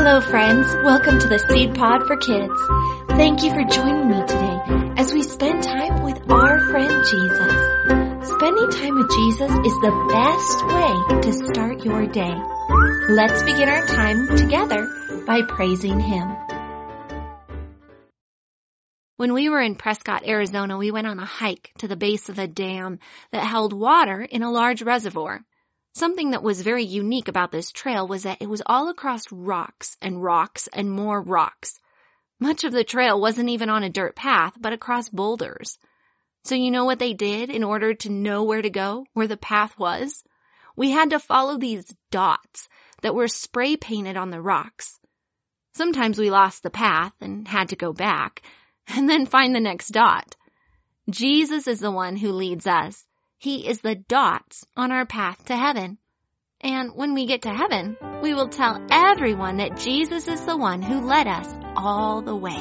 Hello friends, welcome to the Seed Pod for Kids. Thank you for joining me today as we spend time with our friend Jesus. Spending time with Jesus is the best way to start your day. Let's begin our time together by praising Him. When we were in Prescott, Arizona, we went on a hike to the base of a dam that held water in a large reservoir. Something that was very unique about this trail was that it was all across rocks and rocks and more rocks. Much of the trail wasn't even on a dirt path, but across boulders. So you know what they did in order to know where to go, where the path was? We had to follow these dots that were spray painted on the rocks. Sometimes we lost the path and had to go back and then find the next dot. Jesus is the one who leads us. He is the dots on our path to heaven. And when we get to heaven, we will tell everyone that Jesus is the one who led us all the way.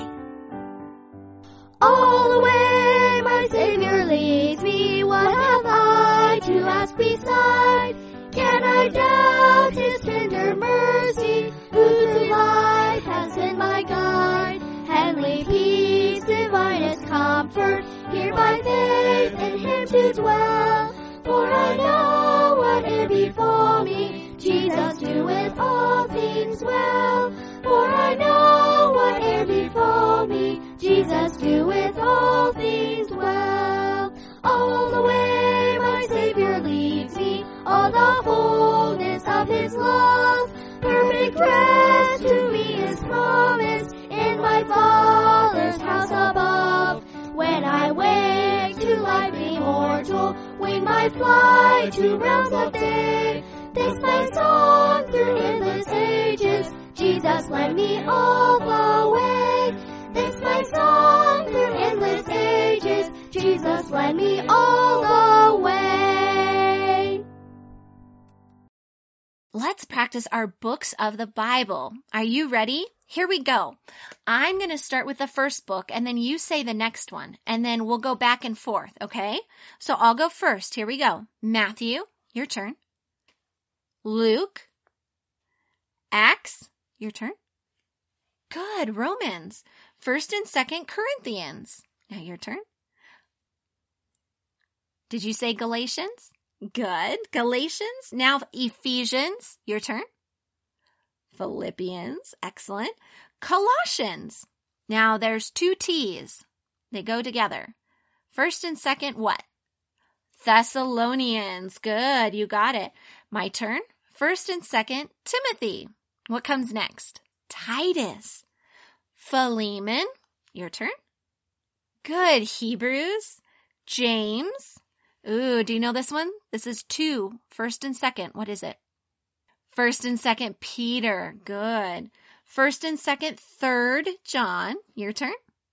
All the way my Savior leads me, what have I to ask beside? Can I doubt His tender mercy, who through life has been my guide? Heavenly peace, divinest comfort, here by faith in Him to dwell. For I know whate'er befall me, Jesus doeth all things well. For I know whate'er befall me, Jesus doeth all things well. All the way my Savior leads me, all the fullness of His love. Perfect rest to me is promised in my Father's house above. When I wake to life immortal, wing my flight to realms of day. This my song through endless ages, Jesus led me all the way. This my song through endless ages, Jesus led me all the way. Let's practice our books of the Bible. Are you ready? Here we go. I'm going to start with the first book, and then you say the next one, and then we'll go back and forth, okay? So I'll go first. Here we go. Matthew, your turn. Luke. Acts, your turn. Good. Romans. 1st and 2nd Corinthians. Now your turn. Did you say Galatians? Good. Galatians. Now Ephesians, your turn. Philippians, excellent. Colossians. Now there's 2 T's. They go together. 1st and 2nd, what? Thessalonians. Good, you got it. My turn. 1st and 2nd, Timothy. What comes next? Titus. Philemon, your turn. Good, Hebrews. James. Ooh, do you know this one? This is 2, 1st and 2nd. What is it? 1st and 2nd Peter. Good. 1st and 2nd, 3rd John. Your turn.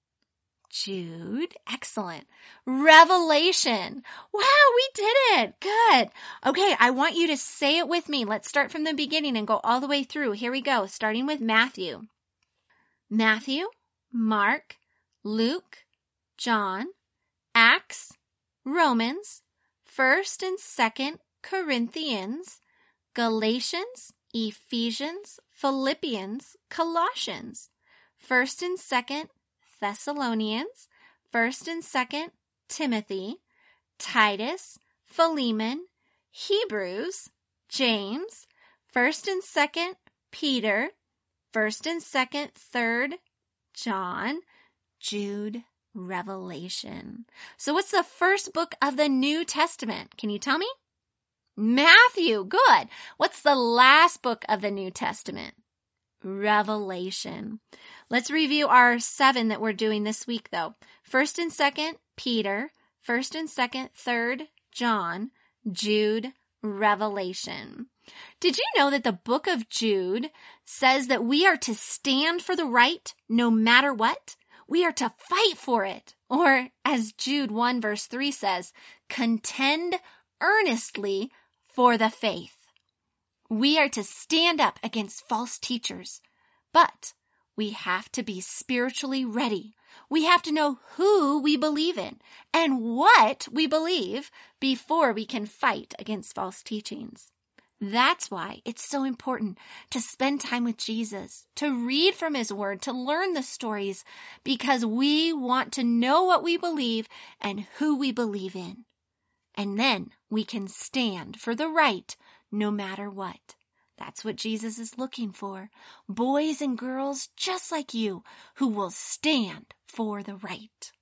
Jude. Excellent. Revelation. Wow, we did it. Good. Okay, I want you to say it with me. Let's start from the beginning and go all the way through. Here we go, starting with Matthew. Matthew, Mark, Luke, John, Acts, Romans, 1st and 2nd Corinthians, Galatians, Ephesians, Philippians, Colossians, 1st and 2nd Thessalonians, 1st and 2nd Timothy, Titus, Philemon, Hebrews, James, 1st and 2nd Peter, 1st and 2nd, 3rd John, Jude, Revelation. So what's the first book of the New Testament? Can you tell me? Matthew. Good. What's the last book of the New Testament? Revelation. Let's review our 7 that we're doing this week, though. 1st and 2nd Peter, 1st and 2nd, 3rd John, Jude, Revelation. Did you know that the book of Jude says that we are to stand for the right no matter what? We are to fight for it. Or as Jude 1 verse 3 says, contend earnestly for the faith. We are to stand up against false teachers, but we have to be spiritually ready. We have to know who we believe in and what we believe before we can fight against false teachings. That's why it's so important to spend time with Jesus, to read from His Word, to learn the stories, because we want to know what we believe and who we believe in. And then we can stand for the right no matter what. That's what Jesus is looking for. Boys and girls just like you who will stand for the right.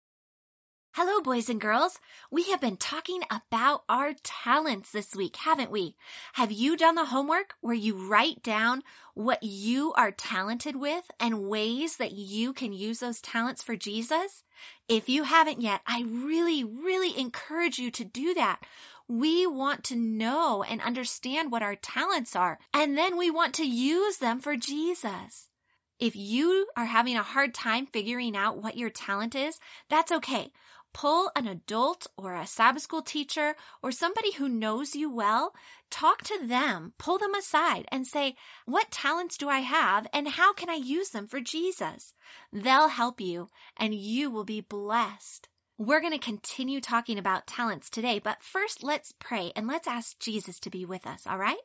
Hello, boys and girls. We have been talking about our talents this week, haven't we? Have you done the homework where you write down what you are talented with and ways that you can use those talents for Jesus? If you haven't yet, I really, really encourage you to do that. We want to know and understand what our talents are, and then we want to use them for Jesus. If you are having a hard time figuring out what your talent is, that's okay. Pull an adult or a Sabbath school teacher or somebody who knows you well. Talk to them, pull them aside and say, what talents do I have and how can I use them for Jesus? They'll help you and you will be blessed. We're going to continue talking about talents today, but first let's pray and let's ask Jesus to be with us, all right?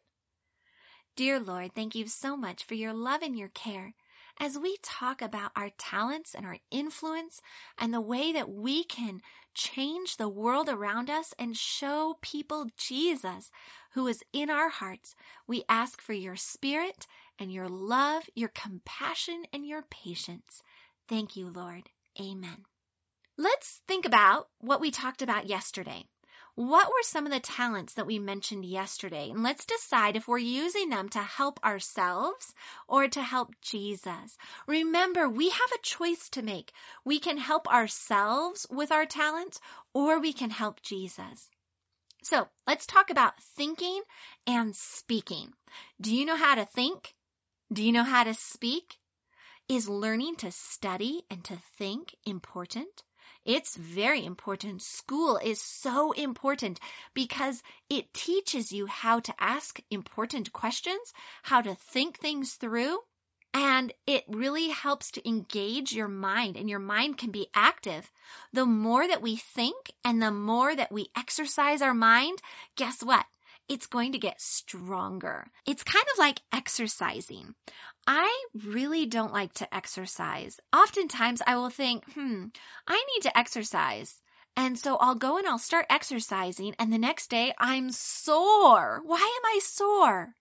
Dear Lord, thank you so much for your love and your care. As we talk about our talents and our influence and the way that we can change the world around us and show people Jesus who is in our hearts, we ask for your Spirit and your love, your compassion, and your patience. Thank you, Lord. Amen. Let's think about what we talked about yesterday. What were some of the talents that we mentioned yesterday? And let's decide if we're using them to help ourselves or to help Jesus. Remember, we have a choice to make. We can help ourselves with our talents or we can help Jesus. So let's talk about thinking and speaking. Do you know how to think? Do you know how to speak? Is learning to study and to think important? It's very important. School is so important because it teaches you how to ask important questions, how to think things through, and it really helps to engage your mind, and your mind can be active. The more that we think and the more that we exercise our mind, guess what? It's going to get stronger. It's kind of like exercising. I really don't like to exercise. Oftentimes I will think, I need to exercise. And so I'll go and I'll start exercising and the next day I'm sore. Why am I sore?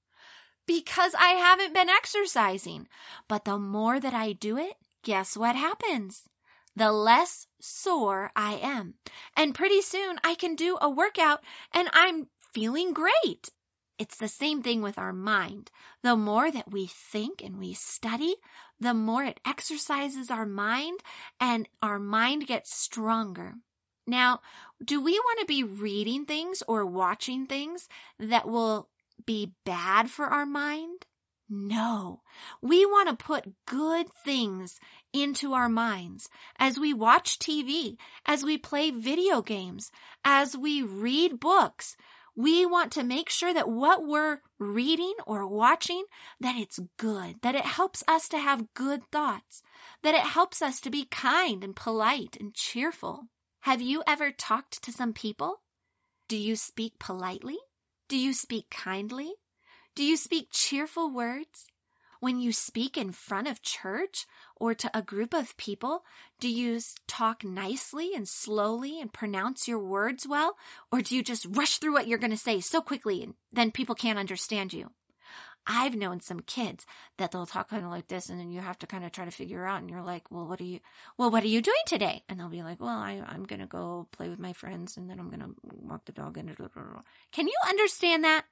Because I haven't been exercising. But the more that I do it, guess what happens? The less sore I am. And pretty soon I can do a workout and I'm feeling great. It's the same thing with our mind. The more that we think and we study, the more it exercises our mind and our mind gets stronger. Now, do we want to be reading things or watching things that will be bad for our mind? No. We want to put good things into our minds as we watch TV, as we play video games, as we read books. We want to make sure that what we're reading or watching, that it's good, that it helps us to have good thoughts, that it helps us to be kind and polite and cheerful. Have you ever talked to some people? Do you speak politely? Do you speak kindly? Do you speak cheerful words? When you speak in front of church or to a group of people, do you talk nicely and slowly and pronounce your words well? Or do you just rush through what you're going to say so quickly and then people can't understand you? I've known some kids that they'll talk kind of like this and then you have to kind of try to figure out and you're like, well, what are you doing today? And they'll be like, well, I'm going to go play with my friends and then I'm going to walk the dog. Can you understand that?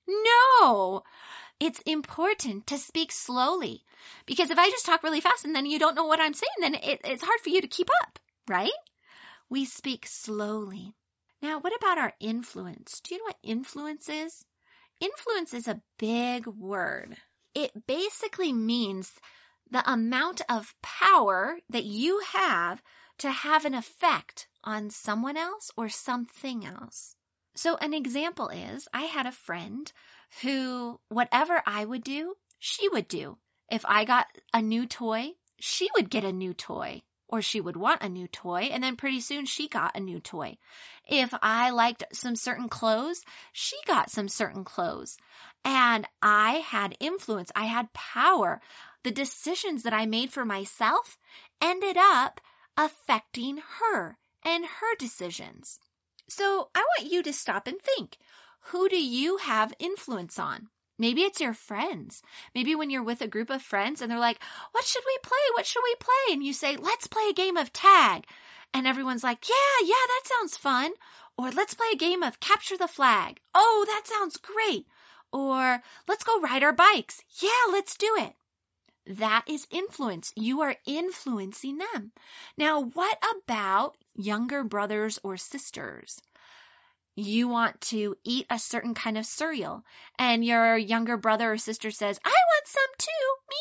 No. It's important to speak slowly because if I just talk really fast and then you don't know what I'm saying, then it's hard for you to keep up, right? We speak slowly. Now, what about our influence? Do you know what influence is? Influence is a big word. It basically means the amount of power that you have to have an effect on someone else or something else. So an example is I had a friend who whatever I would do, she would do. If I got a new toy, she would get a new toy. or she would want a new toy, and then pretty soon she got a new toy. If I liked some certain clothes, she got some certain clothes. And I had influence. I had power. The decisions that I made for myself ended up affecting her and her decisions. So I want you to stop and think. Who do you have influence on? Maybe it's your friends. Maybe when you're with a group of friends and they're like, what should we play? What should we play? And you say, let's play a game of tag. And everyone's like, yeah, that sounds fun. Or let's play a game of capture the flag. Oh, that sounds great. Or let's go ride our bikes. Yeah, let's do it. That is influence. You are influencing them. Now, what about younger brothers or sisters? You want to eat a certain kind of cereal, and your younger brother or sister says, I want some too. Me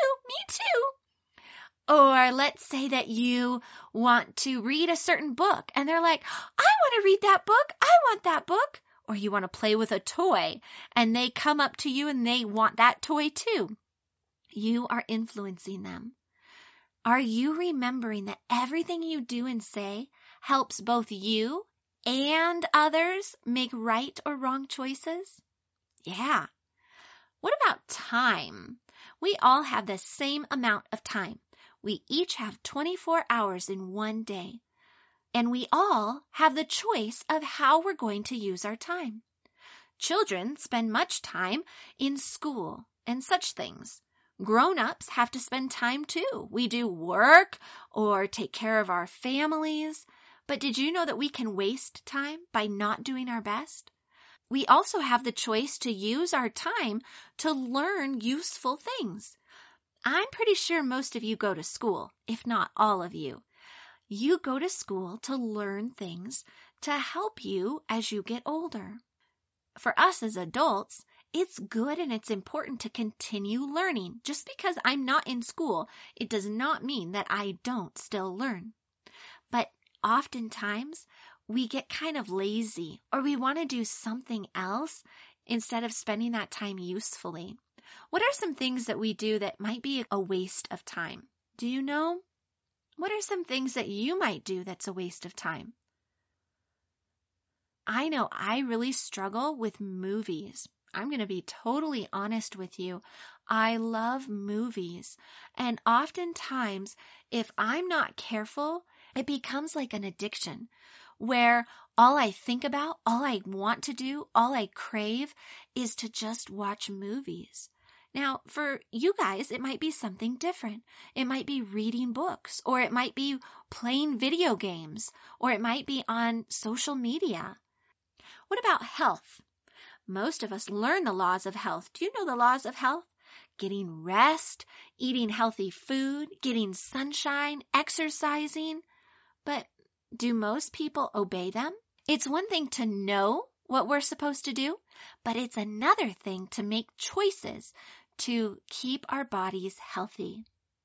too. Or let's say that you want to read a certain book, and they're like, I want to read that book. I want that book. Or you want to play with a toy, and they come up to you and they want that toy too. You are influencing them. Are you remembering that everything you do and say helps both you and others make right or wrong choices? Yeah. What about time? We all have the same amount of time. We each have 24 hours in one day. And we all have the choice of how we're going to use our time. Children spend much time in school and such things. Grown-ups have to spend time too. We do work or take care of our families. But did you know that we can waste time by not doing our best? We also have the choice to use our time to learn useful things. I'm pretty sure most of you go to school, if not all of you. You go to school to learn things to help you as you get older. For us as adults, it's good and it's important to continue learning. Just because I'm not in school, it does not mean that I don't still learn. But oftentimes, we get kind of lazy or we want to do something else instead of spending that time usefully. What are some things that we do that might be a waste of time? Do you know? What are some things that you might do that's a waste of time? I know I really struggle with movies. I'm going to be totally honest with you. I love movies. And oftentimes, if I'm not careful, it becomes like an addiction where all I think about, all I want to do, all I crave is to just watch movies. Now, for you guys, it might be something different. It might be reading books, or it might be playing video games, or it might be on social media. What about health? Most of us learn the laws of health. Do you know the laws of health? Getting rest, eating healthy food, getting sunshine, exercising. But do most people obey them? It's one thing to know what we're supposed to do, but it's another thing to make choices to keep our bodies healthy.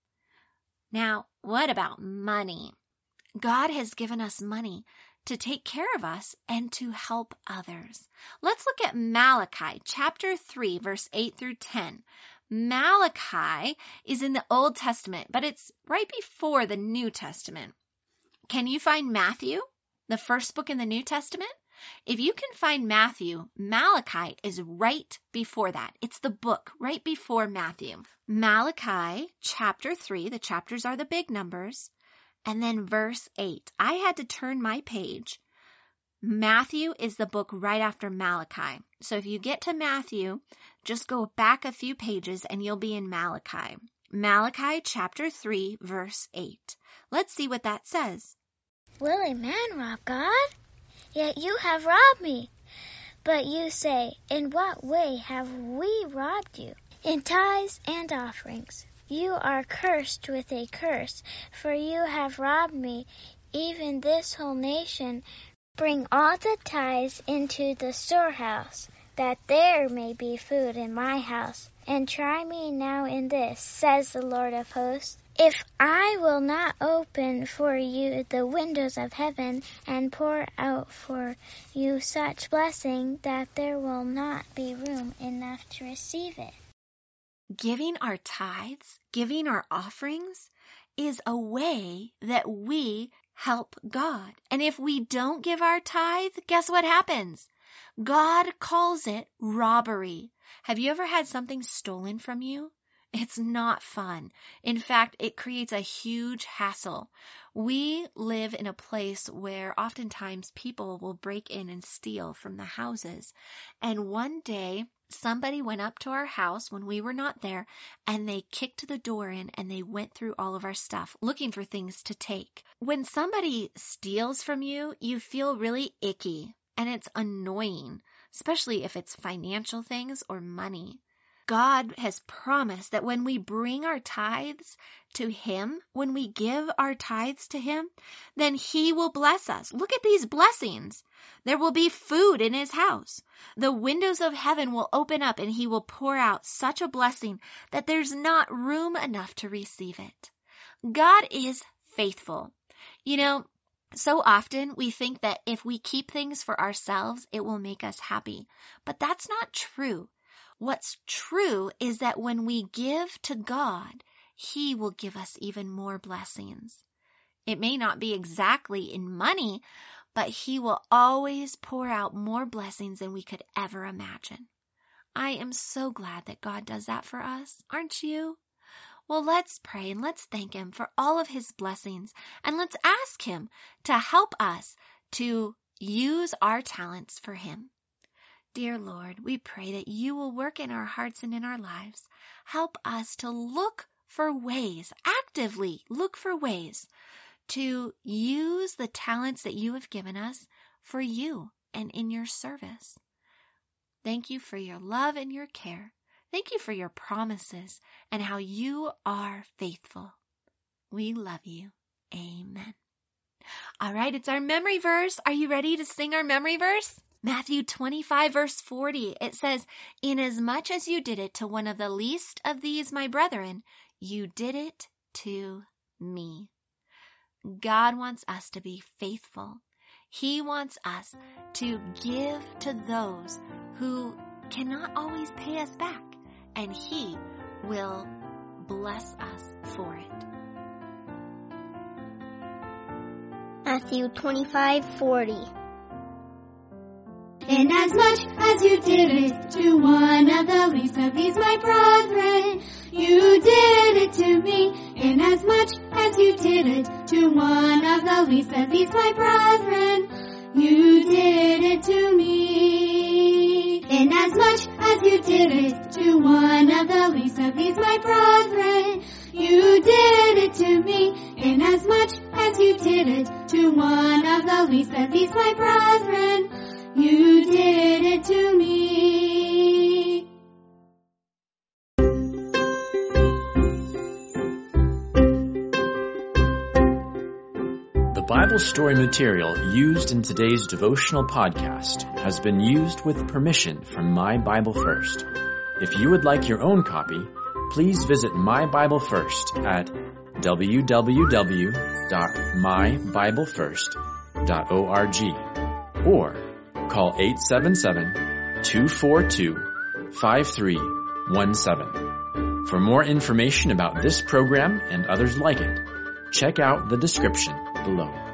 Now, what about money? God has given us money to take care of us and to help others. Let's look at Malachi chapter 3, verse 8 through 10. Malachi is in the Old Testament, but it's right before the New Testament. Can you find Matthew, the first book in the New Testament? If you can find Matthew, Malachi is right before that. It's the book right before Matthew. Malachi chapter 3, the chapters are the big numbers. And then verse 8. I had to turn my page. Matthew is the book right after Malachi. So if you get to Matthew, just go back a few pages and you'll be in Malachi. Malachi chapter 3, verse 8. Let's see what that says. Will a man rob God? Yet you have robbed me. But you say, in what way have we robbed you? In tithes and offerings. You are cursed with a curse, for you have robbed me, even this whole nation. Bring all the tithes into the storehouse, that there may be food in my house. And try me now in this, says the Lord of hosts, if I will not open for you the windows of heaven and pour out for you such blessing that there will not be room enough to receive it. Giving our tithes, giving our offerings, is a way that we help God. And if we don't give our tithe, guess what happens? God calls it robbery. Have you ever had something stolen from you? It's not fun. In fact, it creates a huge hassle. We live in a place where oftentimes people will break in and steal from the houses. And one day, somebody went up to our house when we were not there, and they kicked the door in and they went through all of our stuff, looking for things to take. When somebody steals from you, you feel really icky, and it's annoying, especially if it's financial things or money. God has promised that when we bring our tithes to Him, when we give our tithes to Him, then He will bless us. Look at these blessings. There will be food in His house. The windows of heaven will open up and He will pour out such a blessing that there's not room enough to receive it. God is faithful. You know, so often we think that if we keep things for ourselves, it will make us happy. But that's not true. What's true is that when we give to God, He will give us even more blessings. It may not be exactly in money, but He will always pour out more blessings than we could ever imagine. I am so glad that God does that for us, aren't you? Well, let's pray and let's thank Him for all of His blessings, and let's ask Him to help us to use our talents for Him. Dear Lord, we pray that You will work in our hearts and in our lives. Help us to look for ways, actively look for ways to use the talents that You have given us for You and in Your service. Thank You for Your love and Your care. Thank You for Your promises and how You are faithful. We love You. Amen. All right, it's our memory verse. Are you ready to sing our memory verse? Matthew 25, verse 40, it says, "Inasmuch as you did it to one of the least of these, my brethren, you did it to me." God wants us to be faithful. He wants us to give to those who cannot always pay us back, and He will bless us for it. Matthew 25:40. Inasmuch as you did it to one of the least of these, my brethren, you did it to me. Inasmuch as you did it to one of the least of these, my brethren, you did it to me. Inasmuch as you did it to one of the least of these, my brethren, you did it to me. Inasmuch as you did it to one of the least of these, my brethren, you did it to me. The Bible story material used in today's devotional podcast has been used with permission from My Bible First. If you would like your own copy, please visit My Bible First at www.mybiblefirst.org or call 877-242-5317. For more information about this program and others like it, check out the description below.